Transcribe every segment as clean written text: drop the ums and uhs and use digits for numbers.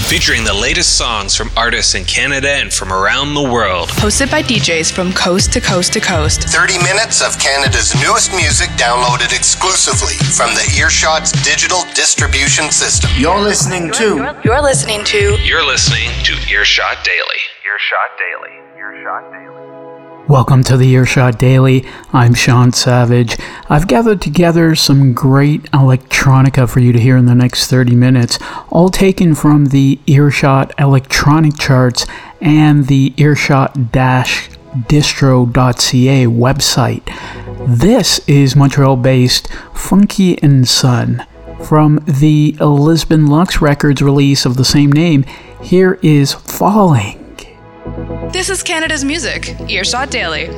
featuring the latest songs from artists in Canada and from around the world. Hosted by DJs from coast to coast to coast. 30 minutes of Canada's newest music downloaded exclusively from the Earshot's digital distribution system. You're listening to Earshot Daily. Welcome to the Earshot Daily. I'm Sean Savage. I've gathered together some great electronica for you to hear in the next 30 minutes, all taken from the Earshot electronic charts and the earshot-distro.ca website. This is Montreal-based Funky and Son. From the Lisbon Lux Records release of the same name, here is Falling. This is Canada's music, Earshot Daily.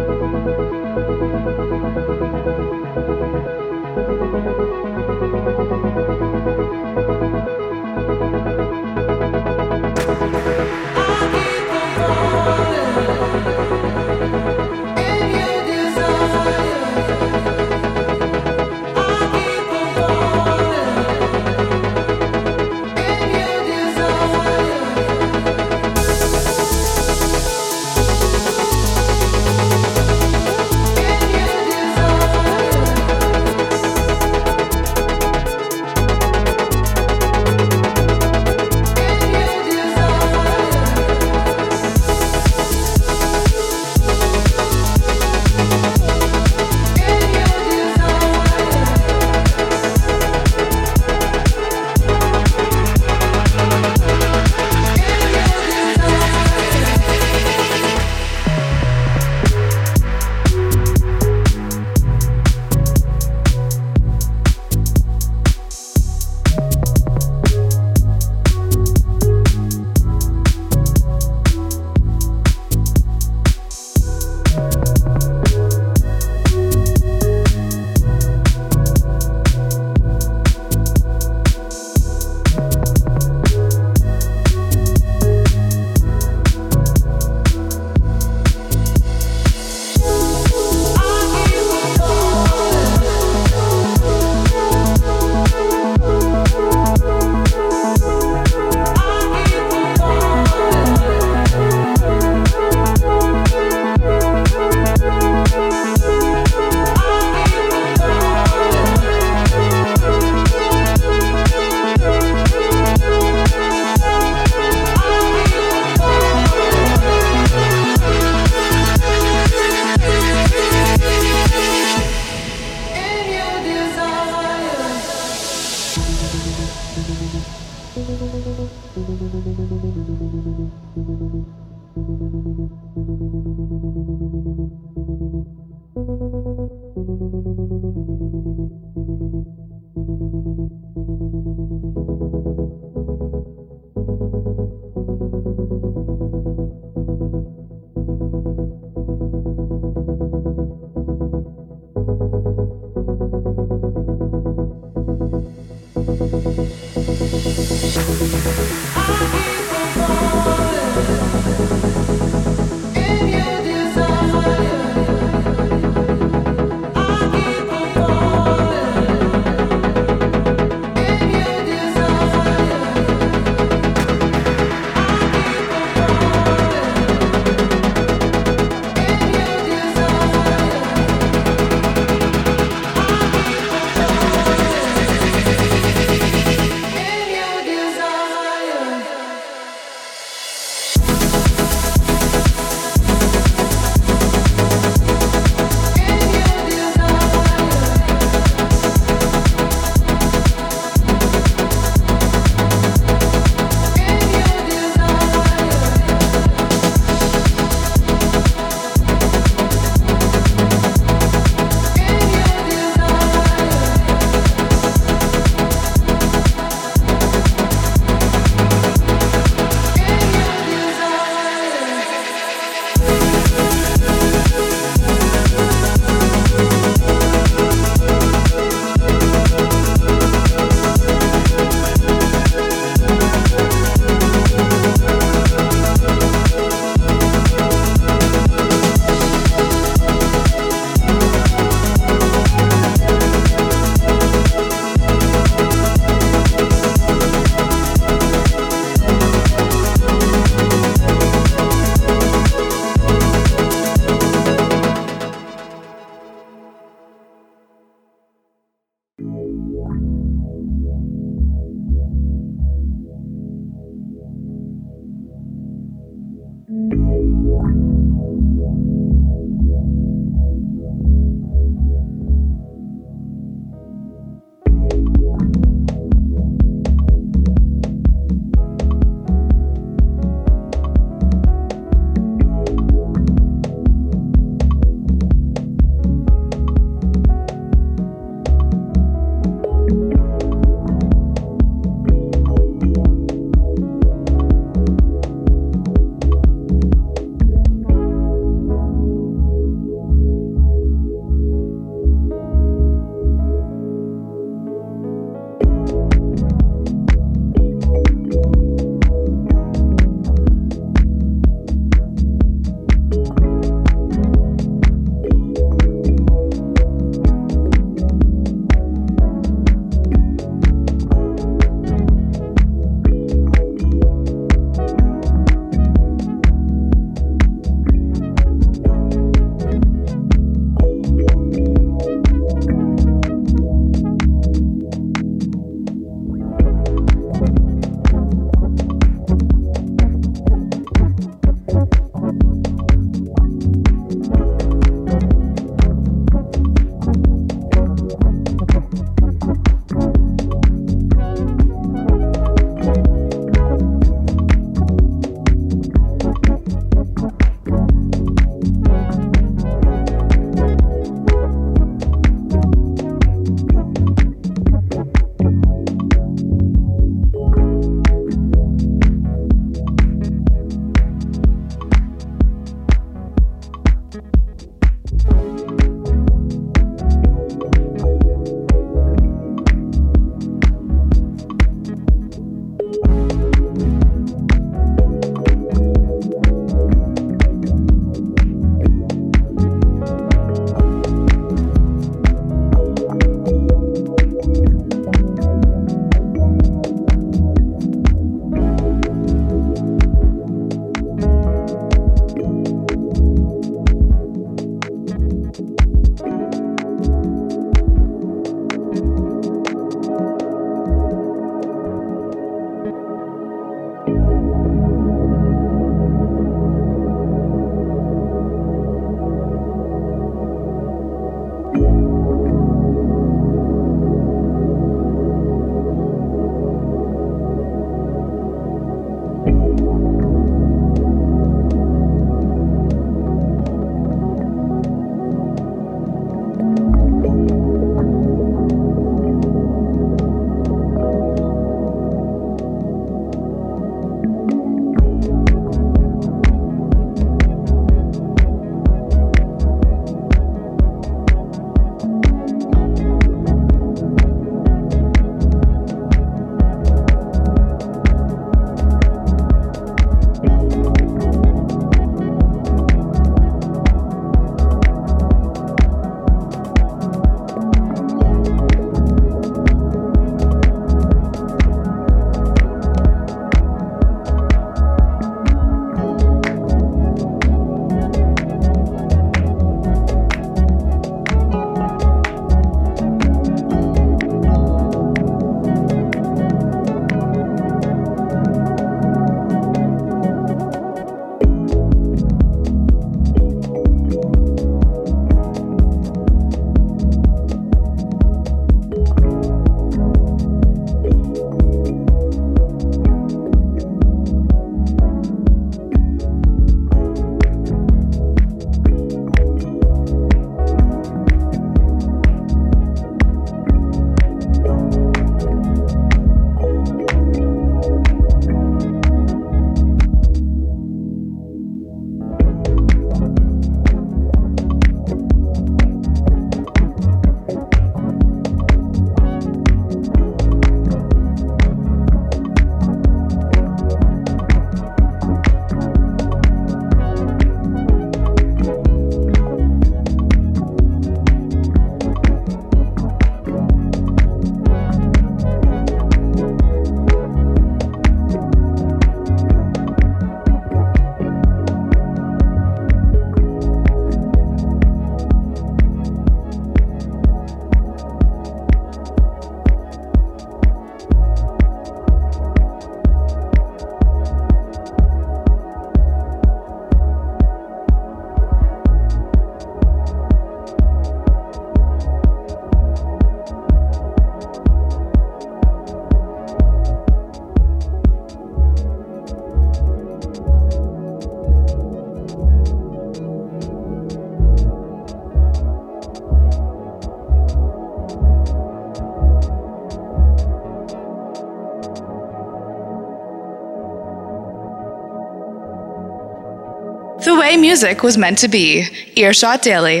way music was meant to be. Earshot Daily.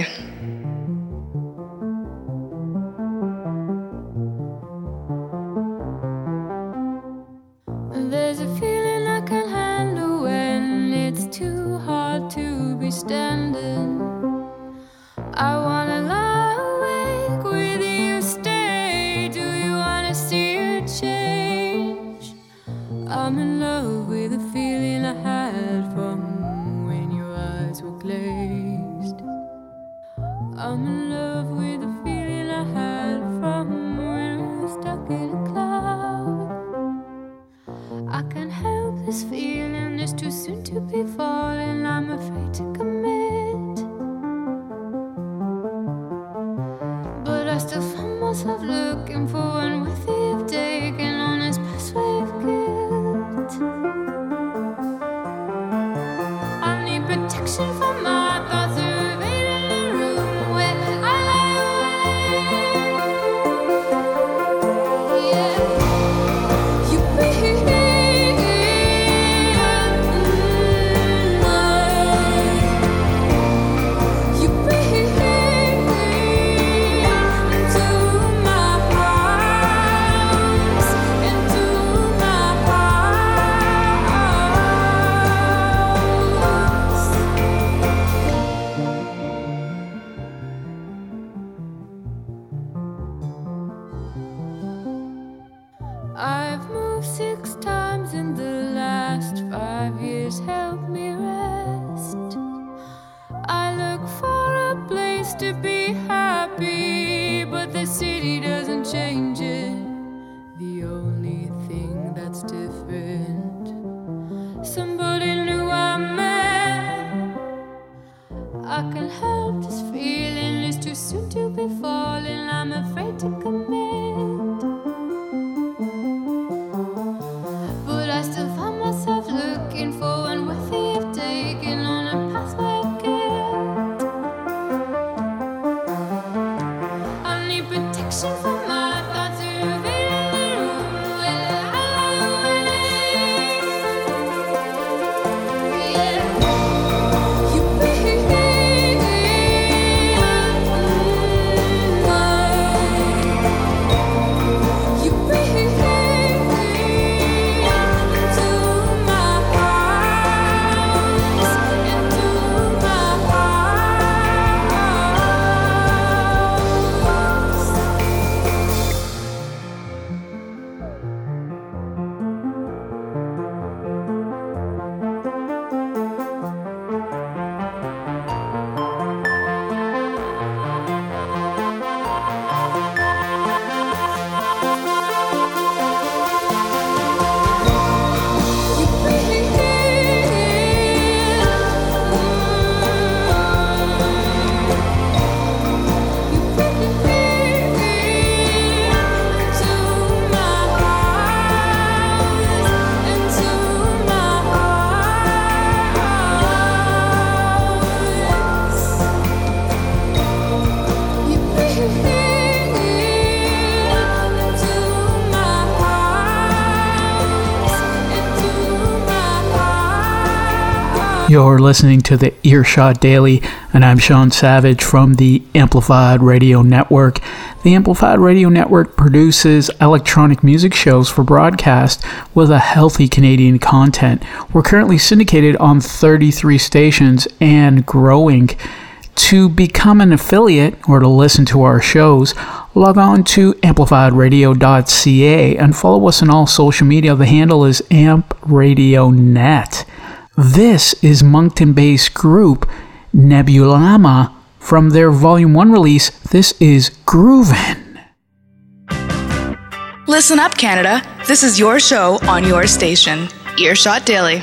There's a feeling I can't handle when it's too hard to be standing. I wanna lie awake with you, stay. Do you wanna see it change? I'm in love with the feeling I had from when your eyes were glazed. I'm in love with the feeling I had from when we were stuck in a cloud. I can't help this feeling, it's too soon to be falling. I'm afraid to commit, but I still find myself looking for one worthy of taking on his past way of guilt. I need protection from my thoughts invading the room where I lie awake. Yeah, you breathe. I've moved 6 times in the last 5 years, help me rest. I look for a place to be happy, but the city doesn't change it. The only thing that's different, somebody new I met. I can't help this feeling, it's too soon to be falling. I'm afraid to commit, but I still find myself looking for one worthy of taking on a pathway of guilt. I need protection from my thoughts invading the room where I lie awake. Yeah, you breathe. You breathe. You're listening to the Earshot Daily, and I'm Sean Savage from the Amplified Radio Network. The Amplified Radio Network produces electronic music shows for broadcast with a healthy Canadian content. We're currently syndicated on 33 stations and growing. To become an affiliate or to listen to our shows, log on to amplifiedradio.ca and follow us on all social media. The handle is AmpRadioNet. This is Moncton-based group Nebulama from their Volume 1 release. This is Groovin'. Listen up, Canada. This is your show on your station. Earshot Daily.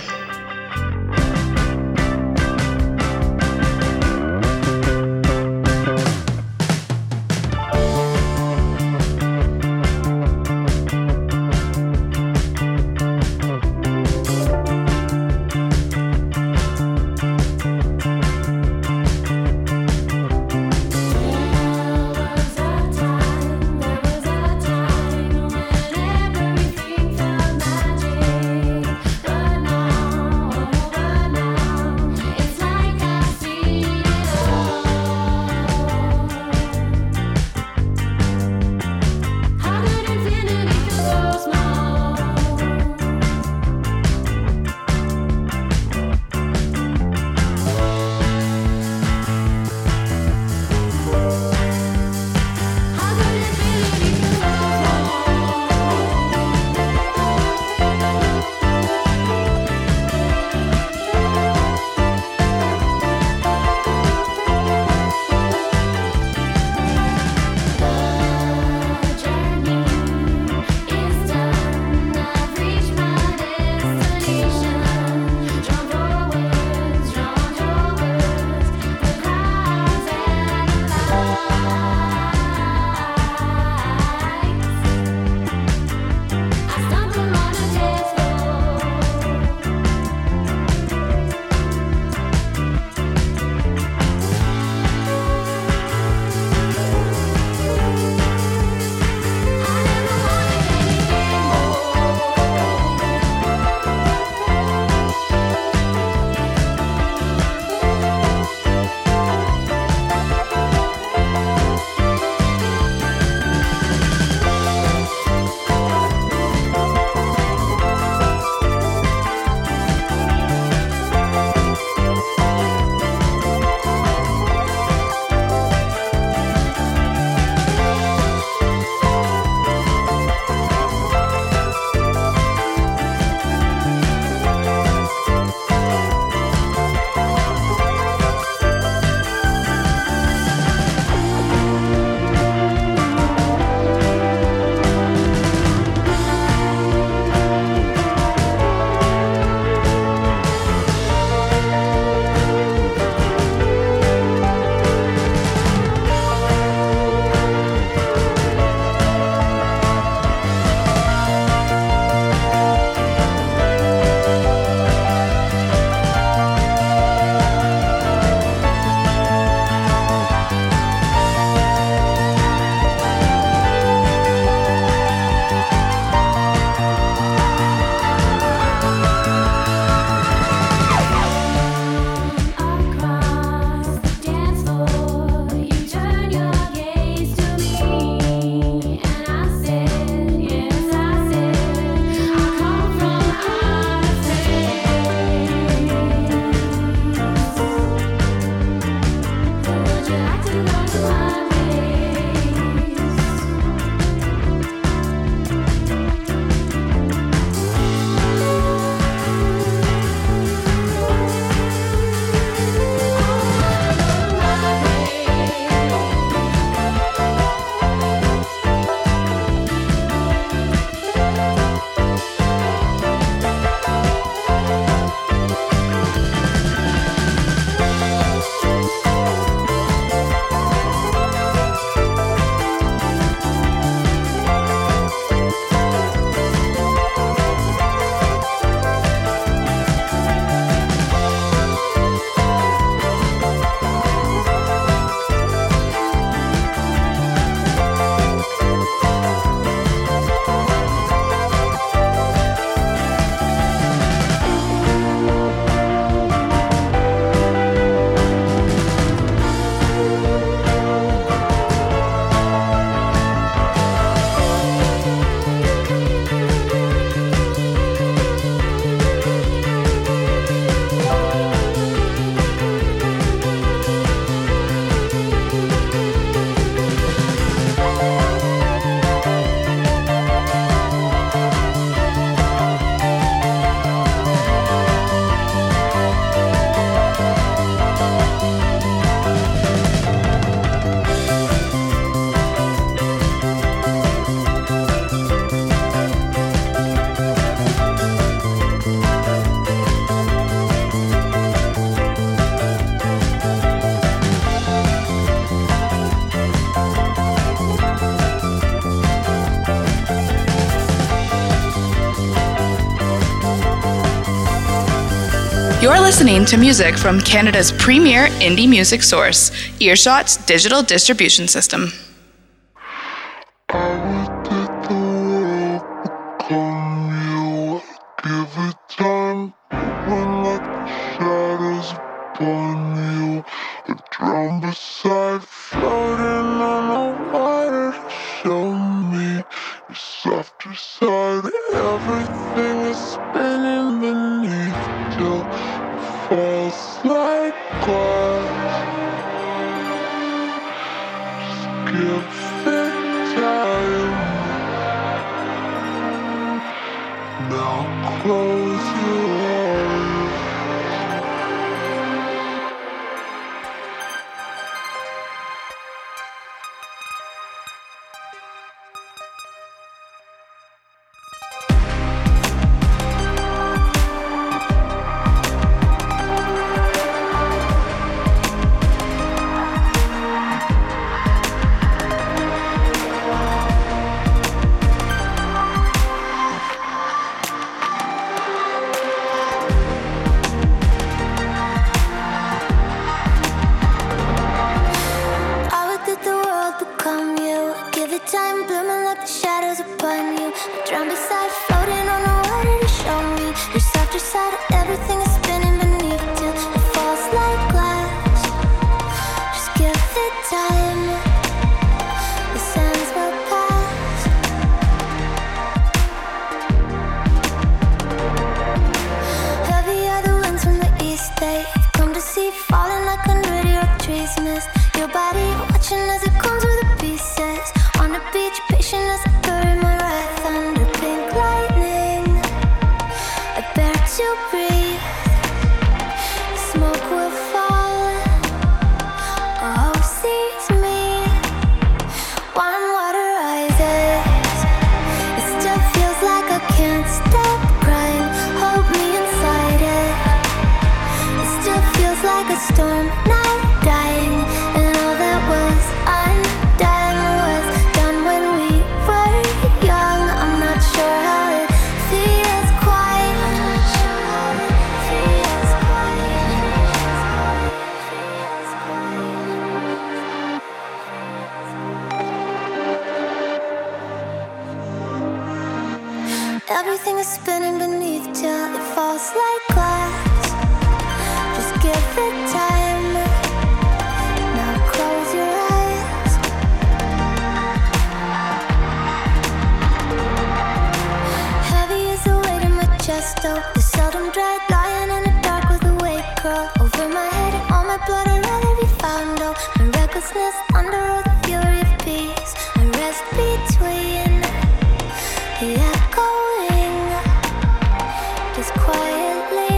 Everything felt magic, but now You're listening to music from Canada's premier indie music source, Earshot's digital distribution system. Give it time, when like the shadows upon you. A drum beside, floating on the water. Show me your softer side. Everything is spinning beneath till it falls like glass. Just give it time. Now close your eyes. Time blooming like the shadows upon you. A drum beside, floating on the water to show me your softer side. Everything is spinning beneath till it falls like glass. Just give it time. The sands will pass. Heavy are the winds from the east. They've come to see, falling like unready rock trees mist. Your body watching as it comes with the pieces. On the beach, patient as I bury my wrath under pink lightning. I bear to breathe. The smoke will fall. Oh, sees me. Warm water rises. It still feels like I can't stop crying. Hold me inside it. It still feels like a storm, not dying. And all that was undone was done when we were young. I'm not sure how it feels quite. I'm not sure how it feels quite. Everything is spinning beneath till it falls like glass. Just give it time. Now close your eyes. Heavy is the weight in my chest, oh. The seldom dread, lying in the dark with a weight curl over my head. All my blood I'd rather be found, oh. My recklessness under all the fury of peace. I rest between the echoing, just quietly.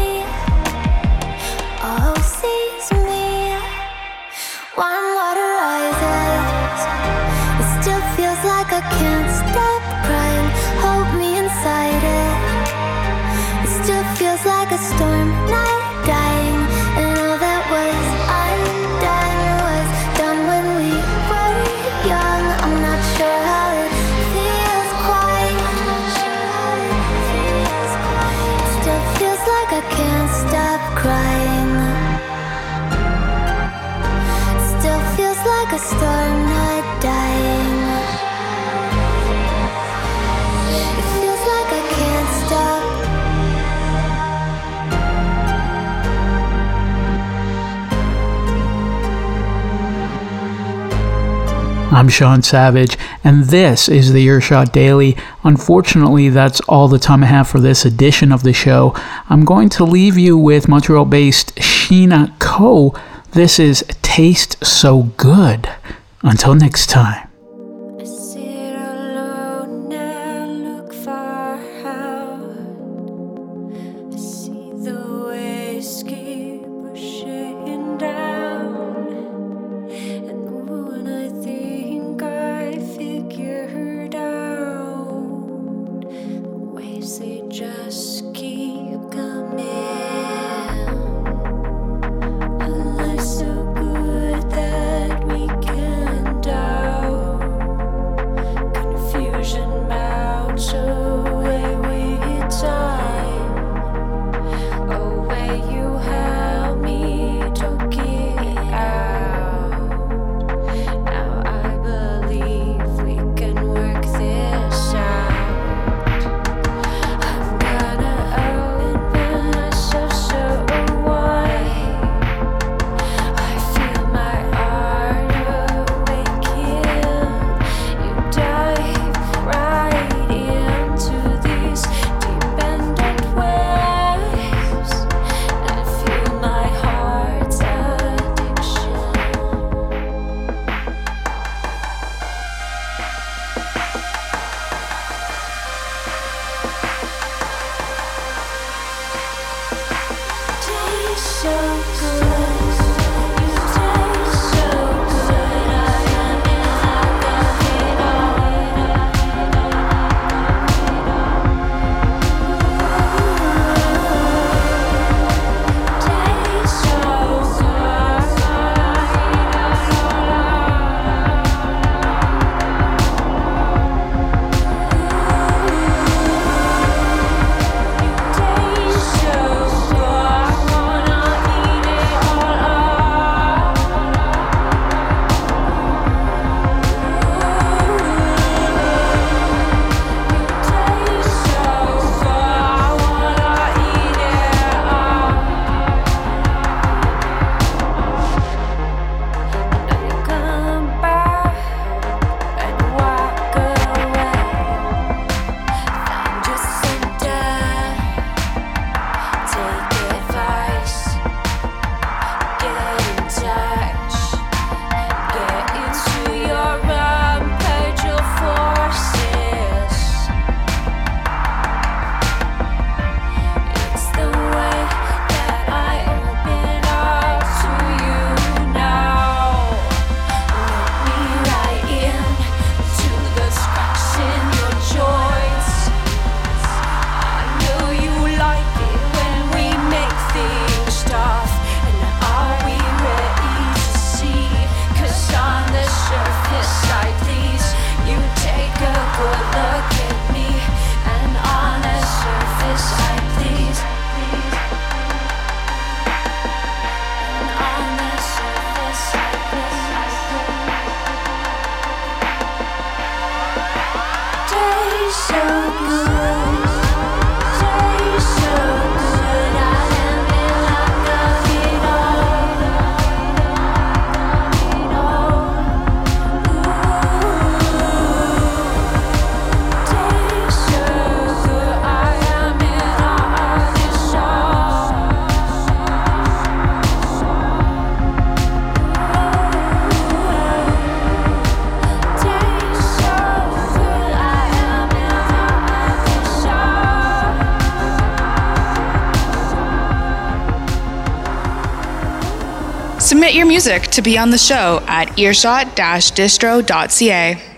Oh, sees me. Warm water rises. It still feels like I can't stop crying. Hold me inside it. It still feels like a storm, not dying. And all that was undone was done when we were young. I'm not sure how it feels quite. I'm not sure how it feels quite. It still feels like I can't stop crying. It still feels like a storm, not dying. It feels like I can't stop. I'm Sean Savage, and this is the Earshot Daily. Unfortunately, that's all the time I have for this edition of the show. I'm going to leave you with Montreal-based Sheena Ko. This is Taste So Good. Until next time. I sit alone and look far out. I see the waves keep pushing down. And when I think I figured out, the waves they just keep coming. A life so good that we can't doubt. Submit your music to be on the show at earshot-distro.ca.